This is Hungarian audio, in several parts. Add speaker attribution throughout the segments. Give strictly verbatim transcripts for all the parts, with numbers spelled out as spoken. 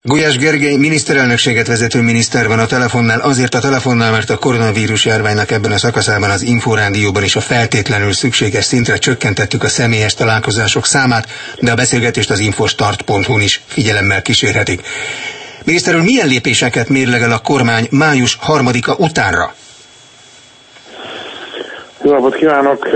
Speaker 1: Gulyás Gergely miniszterelnökséget vezető miniszter van a telefonnál, azért a telefonnál, mert a koronavírus járványnak ebben a szakaszában az Inforádióban is a feltétlenül szükséges szintre csökkentettük a személyes találkozások számát, de a beszélgetést az infostart pont hu-n is figyelemmel kísérhetik. Miniszter úr, milyen lépéseket mérlegel a kormány május harmadika utánra?
Speaker 2: Jó napot kívánok!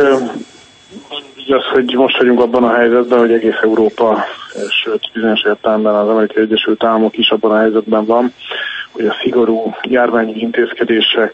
Speaker 2: Az, hogy most vagyunk abban a helyzetben, hogy egész Európa, sőt bizonyos értelemben az Amerikai Egyesült Államok is abban a helyzetben van, hogy a szigorú járványi intézkedések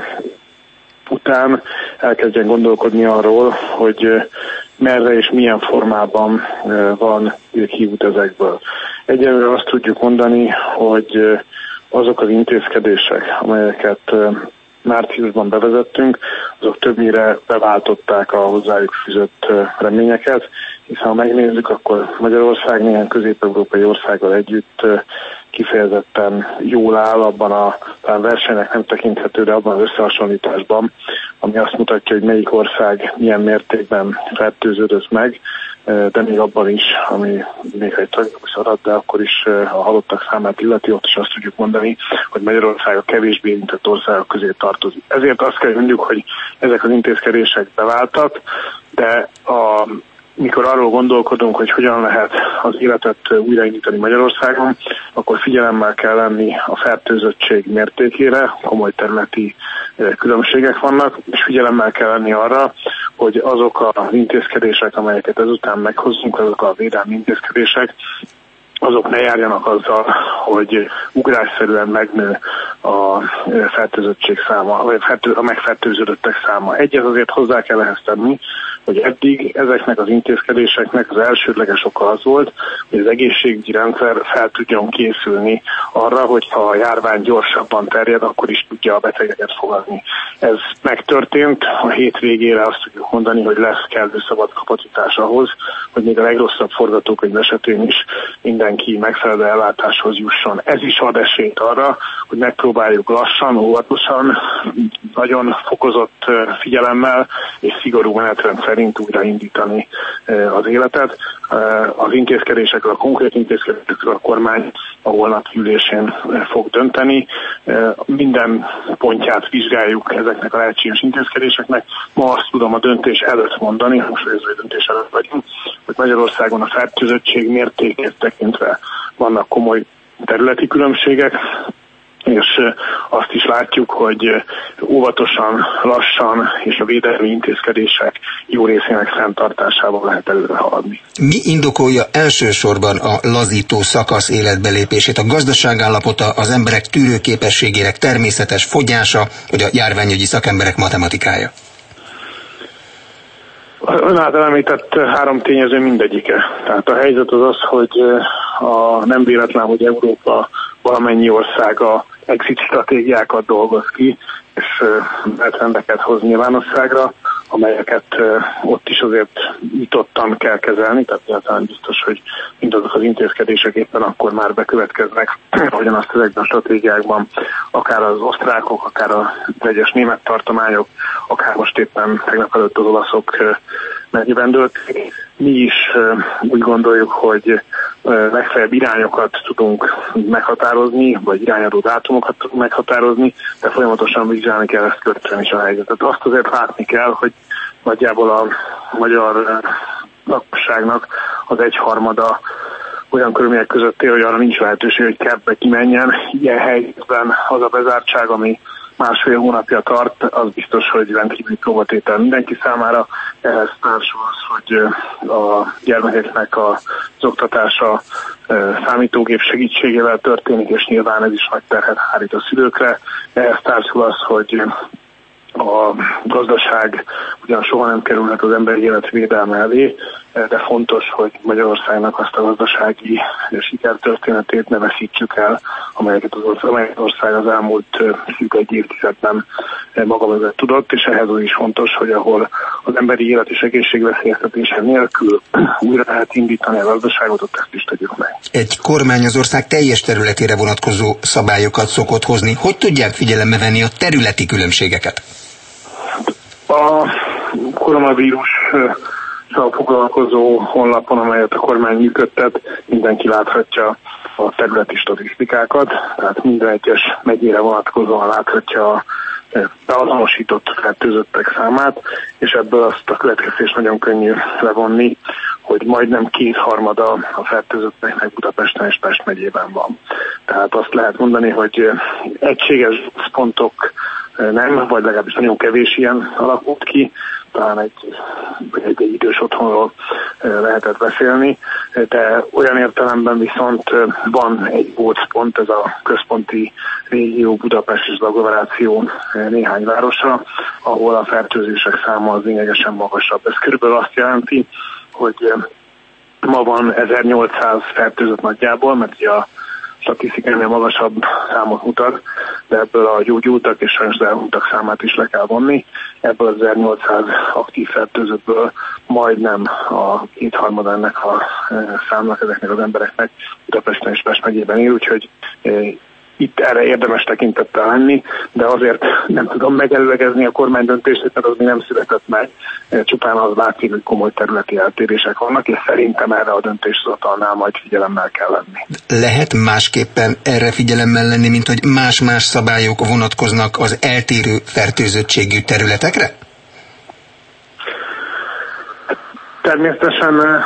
Speaker 2: után elkezdjen gondolkodni arról, hogy merre és milyen formában van kiút ezekből. Egyelőre azt tudjuk mondani, hogy azok az intézkedések, amelyeket márciusban bevezettünk, azok többnyire beváltották a hozzájuk fűzött reményeket, hiszen ha megnézzük, akkor Magyarország néhány közép-európai országgal együtt kifejezetten jól áll abban a talán versenynek nem tekinthető, de abban az összehasonlításban, ami azt mutatja, hogy melyik ország milyen mértékben fertőződött meg, de még abban is, ami még egy tragikus adat, de akkor is a halottak számát illeti, ott is azt tudjuk mondani, hogy Magyarország a kevésbé érintett országok közé tartozik. Ezért azt kell mondjuk, hogy ezek az intézkedések beváltak, de a mikor arról gondolkodunk, hogy hogyan lehet az életet újraindítani Magyarországon, akkor figyelemmel kell lenni a fertőzöttség mértékére, komoly területi különbségek vannak, és figyelemmel kell lenni arra, hogy azok az intézkedések, amelyeket ezután meghozunk, azok a védelmi intézkedések, azok ne járjanak azzal, hogy ugrásszerűen megnő a fertőzöttség száma, vagy a megfertőződöttek száma. Egyet azért hozzá kell ehhez tenni, hogy eddig ezeknek az intézkedéseknek az elsődleges oka az volt, hogy az egészségügyi rendszer fel tudjon készülni arra, hogy ha a járvány gyorsabban terjed, akkor is tudja a betegeket fogadni. Ez megtörtént, a hét végére azt tudjuk mondani, hogy lesz kellő szabad kapacitás ahhoz, hogy még a legrosszabb forgatókönyv esetén is mindenki megfelelő ellátáshoz jusson. Ez is ad esélyt arra, hogy megpróbáljuk lassan, óvatosan, nagyon fokozott figyelemmel és szigorú menetrend szerint újraindítani az életet. Az intézkedésekről, a konkrét intézkedésekről a kormány a holnapi ülésén fog dönteni. Minden pontját vizsgáljuk ezeknek a lehetséges intézkedéseknek. Ma azt tudom a döntés előtt mondani, most a döntés előtt vagyunk, hogy Magyarországon a fertőzöttség mértékét tekintve vannak komoly területi különbségek, és azt is látjuk, hogy óvatosan, lassan és a védelmi intézkedések jó részének fenntartásával lehet előre haladni.
Speaker 1: Mi indokolja elsősorban a lazító szakasz életbelépését? A gazdaságállapota, az emberek tűrőképességének természetes fogyása, vagy a járványügyi szakemberek matematikája?
Speaker 2: Ön által említett három tényező mindegyike. Tehát a helyzet az az, hogy a, nem véletlen, hogy Európa valamennyi országa exit stratégiákat dolgoz ki, és menetrendeket hoz nyilvánosságra, amelyeket ott is azért nyitottan kell kezelni, tehát nyilván biztos, hogy mindazok az intézkedések éppen akkor már bekövetkeznek, ahogyan azt ezekben a stratégiákban akár az osztrákok, akár az egyes német tartományok, akár most éppen tegnap előtt az olaszok mennyiben dőlték. Mi is úgy gondoljuk, hogy legfeljebb irányokat tudunk meghatározni, vagy irányadó dátumokat tudunk meghatározni, de folyamatosan vizsgálni kell ezt követően is a helyzetet. Azt azért látni kell, hogy nagyjából a magyar lakosságnak az egyharmada olyan körülmények között él, hogy arra nincs lehetőség, hogy kertbe kimenjen. Ilyen helyzetben az a bezártság, ami másfél hónapja tart, az biztos, hogy rendkívüli próbatétel mindenki számára. Ehhez társul az, hogy a gyermekeknek az oktatása számítógép segítségével történik, és nyilván ez is nagy terhet hárít a szülőkre. Ehhez társul az, hogy a gazdaság ugyan soha nem kerülhet az emberi élet védelme elé, de fontos, hogy Magyarországnak azt a gazdasági sikertörténetét ne veszítsük el, amelyeket az ország az elmúlt szűk egy évtizedben maga mögött tudott, és ehhez az is fontos, hogy ahol az emberi élet és egészségveszélyeztetése nélkül újra lehet indítani a gazdaságot, ott ezt is tegyük meg.
Speaker 1: Egy kormány az ország teljes területére vonatkozó szabályokat szokott hozni. Hogy tudják figyelembe venni a területi különbségeket?
Speaker 2: A koronavírussal foglalkozó honlapon, amelyet a kormány működtet, mindenki láthatja a területi statisztikákat, tehát minden egyes megyére vonatkozóan láthatja a beazonosított fertőzöttek számát, és ebből azt a következtetést nagyon könnyű levonni, hogy majdnem kétharmada a fertőzötteknek Budapesten és Pest megyében van. Tehát azt lehet mondani, hogy egységes pontok nem, vagy legalábbis nagyon kevés ilyen alakult ki, talán egy, egy, egy idős otthonról lehetett beszélni, de olyan értelemben viszont van egy gócpont, ez a központi régió, Budapest és az agglomeráció néhány városa, ahol a fertőzések száma az lényegesen magasabb. Ez körülbelül azt jelenti, hogy ma van ezernyolcszáz fertőzött nagyjából, mert ugye a statisztikánél magasabb számot mutat, de ebből a gyógyultak és sajnos elhunytak számát is le kell vonni. Ebből az ezernyolcszáz aktív fertőzöttből majdnem a kétharmada ennek a számnak, ezeknek az embereknek Budapesten és Pest megyében él, úgyhogy itt erre érdemes tekintettel lenni, de azért nem tudom megelőlegezni a kormány döntését, mert az még nem született meg. Csupán az látszik, hogy komoly területi eltérések vannak, és szerintem erre a döntéshozatalnál majd figyelemmel kell lenni.
Speaker 1: Lehet másképpen erre figyelemmel lenni, mint hogy más-más szabályok vonatkoznak az eltérő fertőzöttségű területekre?
Speaker 2: Természetesen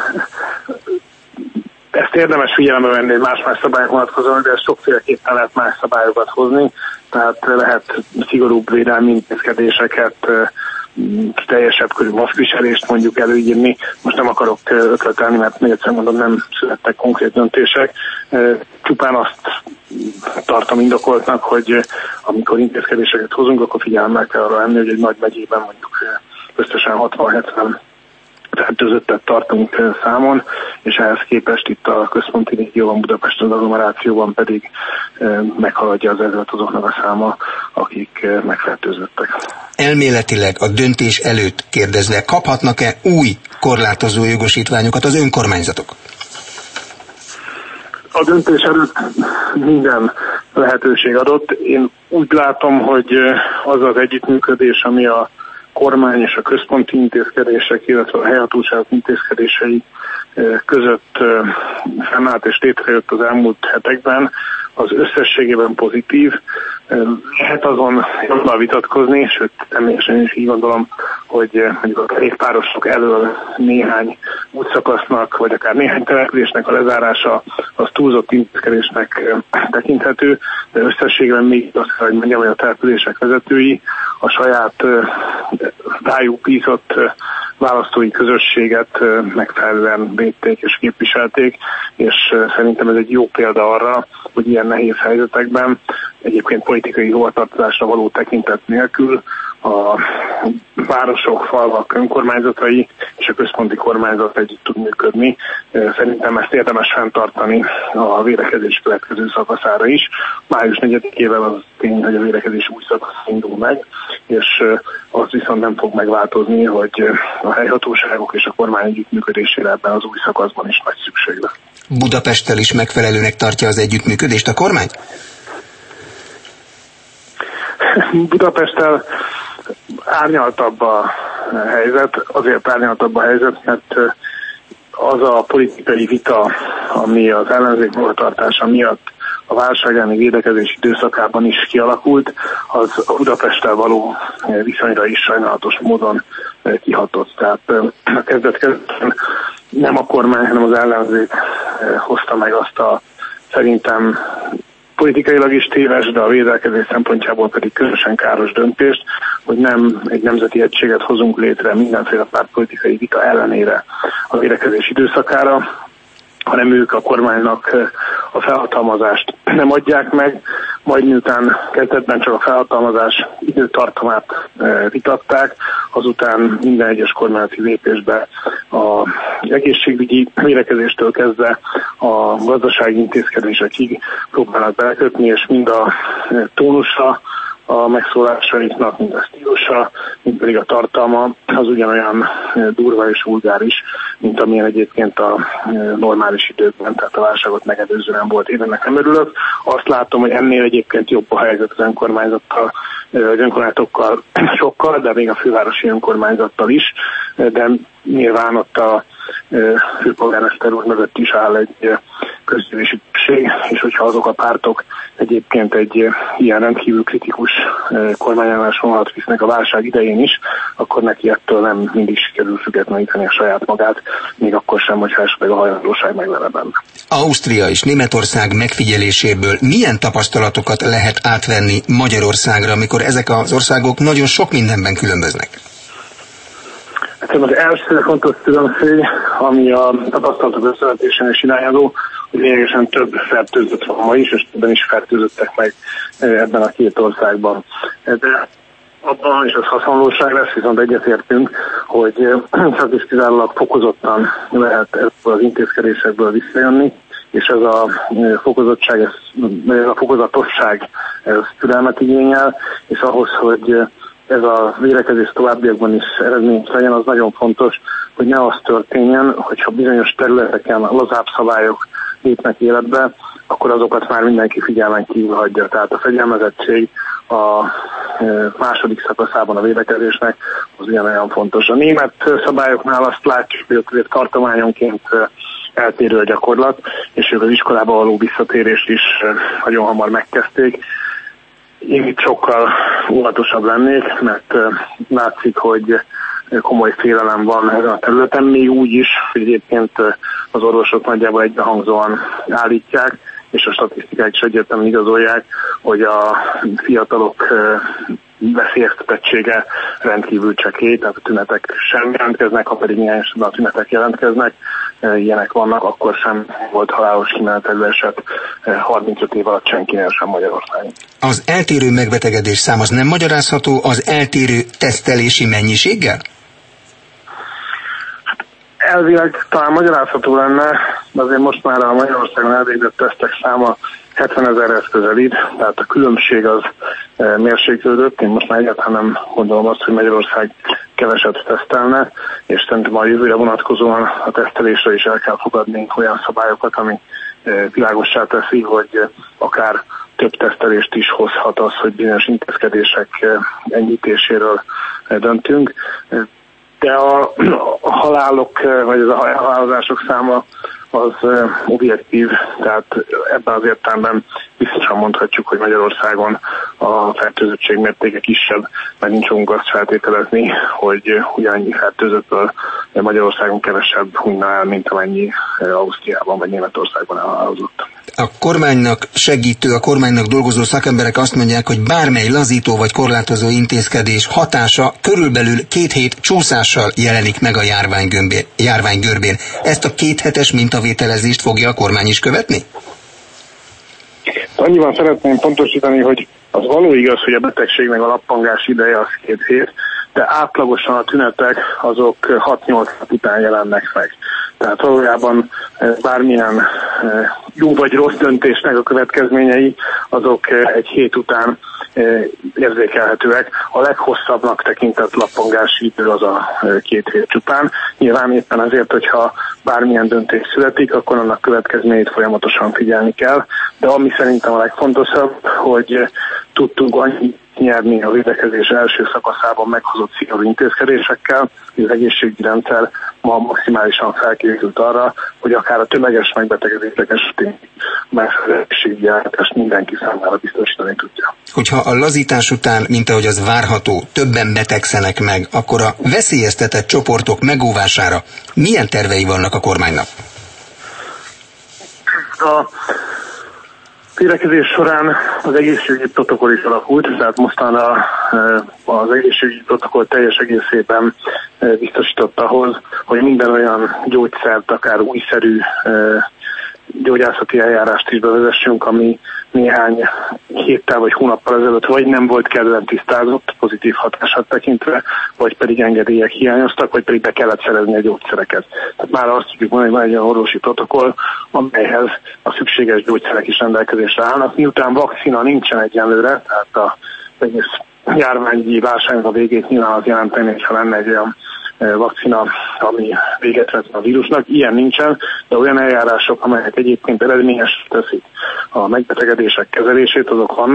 Speaker 2: ezt érdemes figyelembe venni, hogy más-más szabályok vonatkozóan, de ezt sokféleképpen lehet más szabályokat hozni, tehát lehet szigorúbb védelmi intézkedéseket, teljesebb körű maszkviselést mondjuk előírni. Most nem akarok ötletelni, mert még egyszer mondom, nem születtek konkrét döntések. Csupán azt tartom indokoltnak, hogy amikor intézkedéseket hozunk, akkor figyelemmel kell arra lenni, hogy egy nagy megyében mondjuk összesen hatvan-hetven fertőzöttet tartunk számon, és ehhez képest itt a központi régióban, Budapesten, az agglomerációban pedig meghaladja az ezret azoknak a száma, akik megfertőzöttek.
Speaker 1: Elméletileg a döntés előtt kérdezve, kaphatnak-e új korlátozó jogosítványokat az önkormányzatok?
Speaker 2: A döntés előtt minden lehetőség adott. Én úgy látom, hogy az az együttműködés, ami a kormány és a központi intézkedések, illetve a helyhatóságok intézkedései között fennállt és létrejött az elmúlt hetekben, az összességében pozitív. Lehet azon jobban vitatkozni, sőt, természetesen is így gondolom, hogy mondjuk a kerékpárosok elől néhány útszakasznak, vagy akár néhány településnek a lezárása az túlzott intézkedésnek tekinthető, de összességében még azt kell, hogy mondjam, hogy a települések vezetői a saját rájuk bízott választói közösséget megfelelően védték és képviselték, és szerintem ez egy jó példa arra, hogy ilyen nehéz helyzetekben egyébként politikai hovatartozásra való tekintet nélkül a városok, falvak önkormányzatai és a központi kormányzat együtt tud működni. Szerintem ezt érdemes fenntartani a védekezés következő szakaszára is. május negyedikével az tény, hogy a védekezés új szakasz indul meg, és az viszont nem fog megváltozni, hogy a helyhatóságok és a kormány együttműködésére ebben az új szakaszban is nagy szükség lesz.
Speaker 1: Budapesttel is megfelelőnek tartja az együttműködést a kormány?
Speaker 2: Budapesttel árnyaltabb a helyzet, azért árnyaltabb a helyzet, mert az a politikai vita, ami az ellenzék magatartása miatt a válság elleni védekezés időszakában is kialakult, az a Budapesttel való viszonyra is sajnálatos módon kihatott. Tehát a kezdet-kezdetben nem a kormány, hanem az ellenzék hozta meg azt a szerintem politikailag is téves, de a védekezés szempontjából pedig közösen káros döntést, hogy nem egy nemzeti egységet hozunk létre mindenféle pártpolitikai vita ellenére a védekezés időszakára, hanem ők a kormánynak a felhatalmazást nem adják meg, majd miután kezdetben csak a felhatalmazás időtartamát vitatták, azután minden egyes kormányzati lépésbe az egészségügyi védekezéstől kezdve a gazdasági intézkedésekig próbálnak belekötni, és mind a tónusa a megszólásaiknak, mind a stílusa, mind pedig a tartalma, az ugyanolyan durva és vulgáris, mint amilyen egyébként a normális időkben, tehát a válságot megelőzően volt. Én ennek nem örülök. Azt látom, hogy ennél egyébként jobb a helyzet az önkormányzattal, az önkormányzatokkal sokkal, de még a fővárosi önkormányzattal is, de nyilván ott a főpolgármester úr mögött is áll egy közgyűlési többség, és hogyha azok a pártok egyébként egy ilyen rendkívül kritikus kormányállásvonalat visznek a válság idején is, akkor neki ettől nem mindig sikerül függetleníteni a saját magát, még akkor sem, hogyha esetleg a hajlandóság meglene benne.
Speaker 1: Ausztria és Németország megfigyeléséből milyen tapasztalatokat lehet átvenni Magyarországra, amikor ezek az országok nagyon sok mindenben különböznek?
Speaker 2: Az első fontos különbség, ami a tapasztalatok összevetésén is irányadó, hogy lényegesen több fertőzött van ma is, és többen is fertőzöttek meg ebben a két országban. De abban is az hasonlóság lesz, viszont egyetértünk, hogy csak is kizárólag fokozottan lehet ebből az intézkedésekből visszajönni, és ez a fokozottság, ez a fokozatosság ez türelmet igényel, és ahhoz, hogy ez a védekezés továbbiakban is eredményes legyen, az nagyon fontos, hogy ne az történjen, hogyha bizonyos területeken lazább szabályok lépnek életbe, akkor azokat már mindenki figyelmen kívül hagyja. Tehát a fegyelmezettség a második szakaszában a védekezésnek az ugyanolyan fontos. A német szabályoknál azt látjuk, hogy ott tartományonként eltérő a gyakorlat, és ők az iskolába való visszatérést is nagyon hamar megkezdték. Én itt sokkal óvatosabb lennék, mert látszik, hogy komoly félelem van ezen a területen, még úgy is, hogy egyébként az orvosok nagyjából egybehangzóan állítják, és a statisztikák is egyértelműen igazolják, hogy a fiatalok veszélyeztetettsége rendkívül csekély, tehát a tünetek sem jelentkeznek, ha pedig néhány esetben a tünetek jelentkeznek, ilyenek vannak, akkor sem volt halálos kimenetelő eset harmincöt év alatt senkinél sem Magyarországon.
Speaker 1: Az eltérő megbetegedés szám az nem magyarázható az eltérő tesztelési mennyiséggel?
Speaker 2: Elvileg talán magyarázható lenne, de azért most már a Magyarországon elvégzett tesztek száma hetvenezerhez közelít, tehát a különbség az mérséklődött. Én most már egyáltalán nem gondolom azt, hogy Magyarország keveset tesztelne, és szerintem a jövőre vonatkozóan a tesztelésre is el kell fogadni olyan szabályokat, ami világossá teszi, hogy akár több tesztelést is hozhat az, hogy bizonyos intézkedések enyhítéséről döntünk. De a, a halálok, vagy az a halálozások száma az objektív, tehát ebben az értelemben biztosan mondhatjuk, hogy Magyarországon a fertőzöttség mértéke kisebb, mert nincs fogunk azt feltételezni, hogy ugyanannyi fertőzöttből Magyarországon kevesebb hunyna el, mint amennyi Ausztriában vagy Németországban elhalálozott.
Speaker 1: A kormánynak segítő, a kormánynak dolgozó szakemberek azt mondják, hogy bármely lazító vagy korlátozó intézkedés hatása körülbelül két hét csúszással jelenik meg a járványgörbén. Ezt a kéthetes mintavételezést fogja a kormány is követni?
Speaker 2: Annyiban szeretném pontosítani, hogy az való igaz, hogy a betegségnek a lappangás ideje az két hét, de átlagosan a tünetek azok hat-nyolc nap után jelennek meg. Tehát valójában bármilyen jó vagy rossz döntésnek a következményei, azok egy hét után érzékelhetőek. A leghosszabbnak tekintett lappangási idő az a két hét csupán. Nyilván éppen azért, hogyha bármilyen döntés születik, akkor annak következményeit folyamatosan figyelni kell. De ami szerintem a legfontosabb, hogy tudtunk annyit nyerni a védekezés első szakaszában meghozott szigorú intézkedésekkel, hogy az egészségügyi rendszer ma maximálisan felkészült arra, hogy akár a tömeges megbetegedések esetén megfelelő egészségügyi ellátást mindenki számára biztosítani tudja.
Speaker 1: Hogyha a lazítás után, mint ahogy az várható, többen betegszenek meg, akkor a veszélyeztetett csoportok megóvására milyen tervei vannak a kormánynak?
Speaker 2: A védekezés során az egészségügyi protokoll is alakult, tehát mostanra az egészségügyi protokoll teljes egészében biztosított ahhoz, hogy minden olyan gyógyszert, akár újszerű gyógyászati eljárást is bevezessünk, ami néhány héttel vagy hónappal ezelőtt vagy nem volt kellően tisztázott, pozitív hatását tekintve, vagy pedig engedélyek hiányoztak, vagy pedig be kellett szerezni a gyógyszereket. Tehát már azt tudjuk mondani, hogy van egy olyan orvosi protokoll, amelyhez a szükséges gyógyszerek is rendelkezésre állnak. Miután vakcina nincsen egyenlőre, tehát a egész járványi válságnak a végét nyilván az jelenteni, hogyha lenne egy olyan vakcina, ami véget vet a vírusnak. Ilyen nincsen, de olyan eljárások, amelyek egyébként eredményes teszik a megbetegedések kezelését, azok vannak,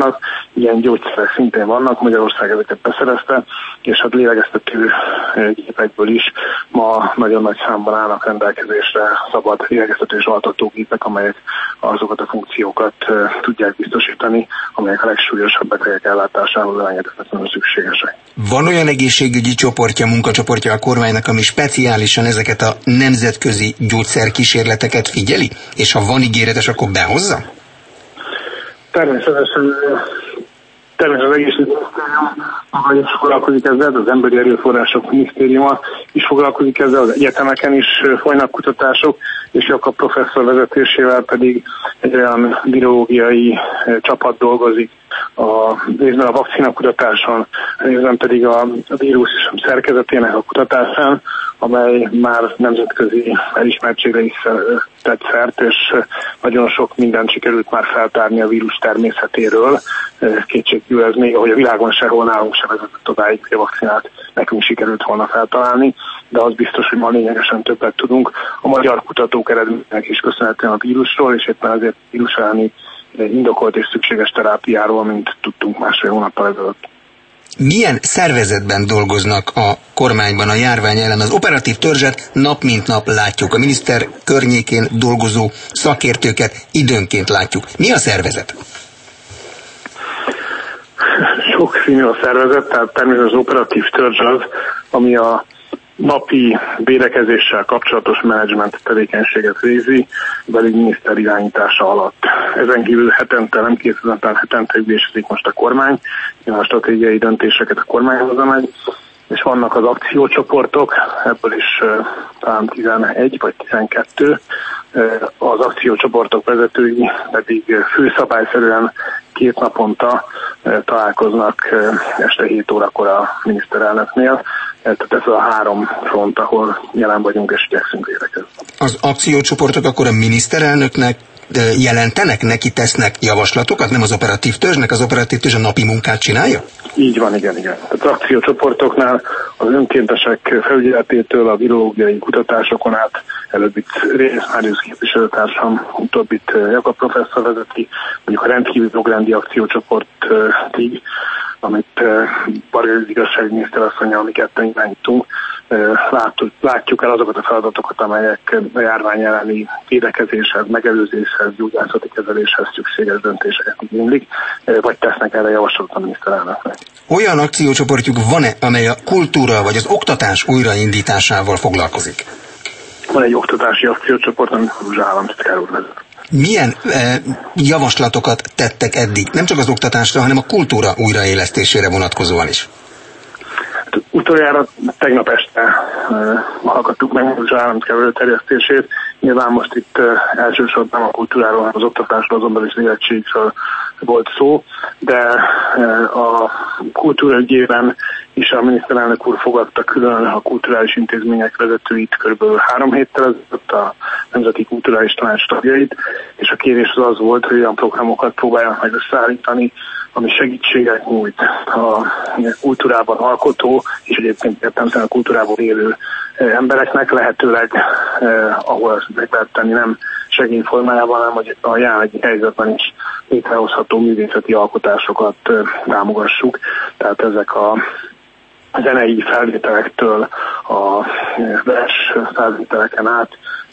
Speaker 2: ilyen gyógyszerek szintén vannak, Magyarország ezeket beszerezte, és hát lélegeztető gépekből is ma nagyon nagy számban állnak rendelkezésre szabad lélegeztető és altatógépek, amelyek azokat a funkciókat tudják biztosítani, amelyek a legsúlyosabb betegek ellátásához elengedhetetlenül szükségesek.
Speaker 1: Van olyan egészségügyi csoportja, munkacsoportja a kormánynak, ami speciálisan ezeket a nemzetközi gyógyszerkísérleteket figyeli? És ha van ígéretes, akkor behozza?
Speaker 2: Természetesen, természetesen az egészségügyminisztérium maga is foglalkozik ezzel, az Emberi Erőforrások Minisztériuma is foglalkozik ezzel, az egyetemeken is folynak kutatások, és Jakab professzor vezetésével pedig egy olyan virológiai csapat dolgozik a részben a vakcinakutatáson, részben pedig a, a vírus szerkezetének a kutatásán, amely már nemzetközi elismertségre is tett szert, és nagyon sok mindent sikerült már feltárni a vírus természetéről. Kétségkívül ez még, ahogy a világon sehol nálunk sem vezetett odáig, hogy a vakcinát nekünk sikerült volna feltalálni, de az biztos, hogy ma lényegesen többet tudunk. A magyar kutatók eredménynek is köszönhetően a vírusról, és éppen azért vírus elleni indokolt és szükséges terápiáról, mint tudtunk másfél hónappal ezelőtt.
Speaker 1: Milyen szervezetben dolgoznak a kormányban a járvány ellen? Az operatív törzset nap mint nap látjuk, a miniszter környékén dolgozó szakértőket időnként látjuk. Mi a szervezet?
Speaker 2: Sokszínű a szervezet, tehát természetesen az operatív törzs az, ami a napi védekezéssel kapcsolatos menedzsment tevékenységet végzi, belügyminiszter irányítása alatt. Ezen kívül hetente, nem készületen, hetente ülésezik most a kormány, a stratégiai döntéseket a kormány hozza meg, és vannak az akciócsoportok, ebből is uh, talán tizenegy vagy tizenkettő, uh, az akciócsoportok vezetői pedig főszabályszerűen két naponta uh, találkoznak uh, este hét órakor a miniszterelnöknél. Tehát ez a három front, ahol jelen vagyunk és igyekszünk védekezni.
Speaker 1: Az akciócsoportok akkor a miniszterelnöknek jelentenek, neki tesznek javaslatokat, nem az operatív törzsnek, az operatív törzs a napi munkát csinálja?
Speaker 2: Így van, igen, igen. Az akciócsoportoknál az önkéntesek felügyeletétől a virológiai kutatásokon át, előbb itt Rész Máriusz képviselőtársam, utóbb itt Jakab professzor vezeti, mondjuk a rendkívül jogrendi akciócsoportig, amit Barga igazságminiszter asszonya, mi ketten irányítunk, látjuk, látjuk el azokat a feladatokat, amelyek a járvány elleni védekezéshez, megelőzéshez, gyógyászati kezeléshez szükséges döntéseket igénylik, vagy tesznek erre javaslatot a miniszterelnöknek.
Speaker 1: Olyan akciócsoportjuk van-e, amely a kultúra vagy az oktatás újraindításával foglalkozik?
Speaker 2: Van egy oktatási akciócsoport, amit az államtitkár úr vezet.
Speaker 1: Milyen eh, javaslatokat tettek eddig? Nem csak az oktatásra, hanem a kultúra újraélesztésére vonatkozóan is.
Speaker 2: Hát, utoljára tegnap este uh, hallgattuk meg az államtitkár előterjesztését. Nyilván most itt uh, elsősorban a kultúráról, az oktatásról, azonban is érettségről volt szó, de uh, a kultúra ügyében is a miniszterelnök úr fogadta külön a kulturális intézmények vezetőit körülbelül három héttel ezelőtt, a Nemzeti Kulturális Tanács tagjait, és a kérés az az volt, hogy olyan programokat próbáljanak meg összeállítani, ami segítséget nyújt a kultúrában alkotó, és egyébként értelemszerűen a kultúrában élő embereknek, lehetőleg, eh, ahol ezt meg lehet tenni, nem segélyformájában, hanem hogy a jelenlegi helyzetben is létrehozható művészeti alkotásokat eh, támogassuk. Tehát ezek a zenei felvételektől a vers felvételeken át,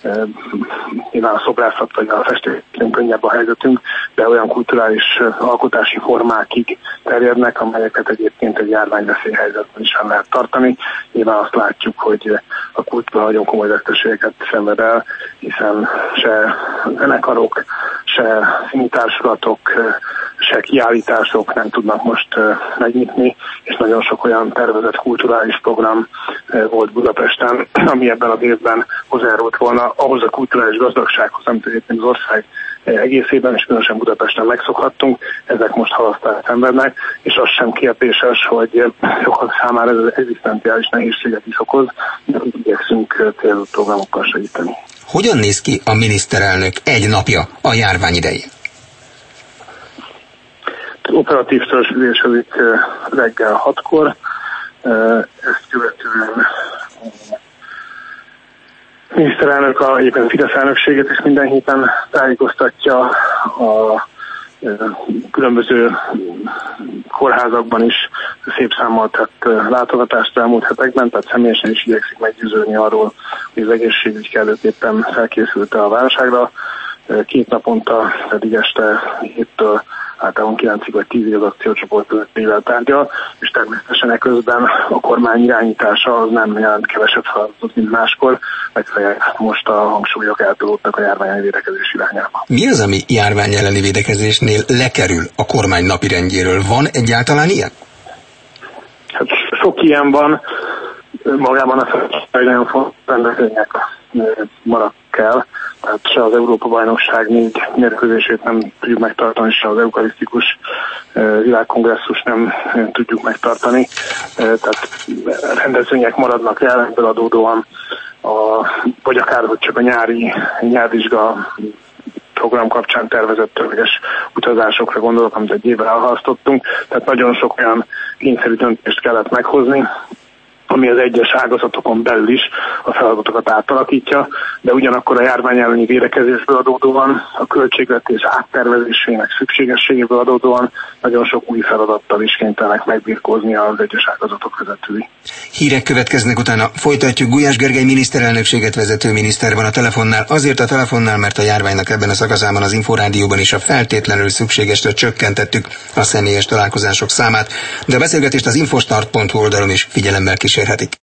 Speaker 2: nyilván a szobrászat vagy a festésén könnyebb a helyzetünk, de olyan kulturális alkotási formákig terjednek, amelyeket egyébként egy járványveszélyhelyzetben is el lehet tartani. Nyilván azt látjuk, hogy a kultúra nagyon komoly veszteségeket szenved el, hiszen se zenekarok, se színitársulatok, se kiállítások nem tudnak most megnyitni, és nagyon sok olyan tervezett kulturális program volt Budapesten, ami ebben az évben hozzájárult volna ahhoz a kulturális gazdagsághoz, amit egyébként az ország egészében, és különösen Budapesten megszokhattunk, ezek most halasztást szenvednek, és az sem kérdéses, hogy sokak számára ez az egzisztenciális nehézséget is okoz, de igyekszünk célzott programokkal segíteni.
Speaker 1: Hogyan néz ki a miniszterelnök egy napja a járvány idején?
Speaker 2: Operatív törzsülésezik reggel hatkor, ezt követően a miniszterelnök a éppen Fidesz elnökséget is minden héten tájékoztatja, a különböző kórházakban is szép számmal tett látogatást elmúlt hetekben, tehát személyesen is igyekszik meggyőződni arról, hogy az egészségügy kellőképpen felkészült a válságra. Két naponta pedig este héttől általában kilencig vagy tízig az akciócsoport vezetőivel tárgyal, és természetesen eközben a kormány irányítása az nem jelent kevesebb feladatot, mint máskor, legfeljebb most a hangsúlyok eltolódtak a járvány elleni védekezés irányába.
Speaker 1: Mi az, ami járvány elleni védekezésnél lekerül a kormány napirendjéről? Van egyáltalán ilyen?
Speaker 2: Hát sok ilyen van, magában a hogy nagyon fontos rendezvények maradnak el, tehát se az Európa-bajnokság négy mérkőzését nem tudjuk megtartani, se az eukarisztikus világkongresszus nem tudjuk megtartani, tehát rendezvények maradnak el, ebből adódóan, a, vagy akár, hogy csak a nyári nyárvizsga program kapcsán tervezett tömeges utazásokra gondolok, amit egy évvel elhalasztottunk, tehát nagyon sok olyan kényszerű döntést kellett meghozni, ami az egyes ágazatokon belül is a feladatokat átalakítja, de ugyanakkor a járvány elleni védekezésből adódóan, a költségvetés áttervezésének szükségességéből adódóan nagyon sok új feladattal is kénytelenek megbirkózni az egyes ágazatok vezetői.
Speaker 1: Hírek következnek, utána folytatjuk. Gulyás Gergely miniszterelnökséget vezető miniszter van a telefonnál. Azért a telefonnál, mert a járványnak ebben a szakaszában az Inforádióban is a feltétlenül szükségesre csökkentettük a személyes találkozások számát, de a beszélgetést az infostart pont hu oldalon is figyelemmel kísérhetik.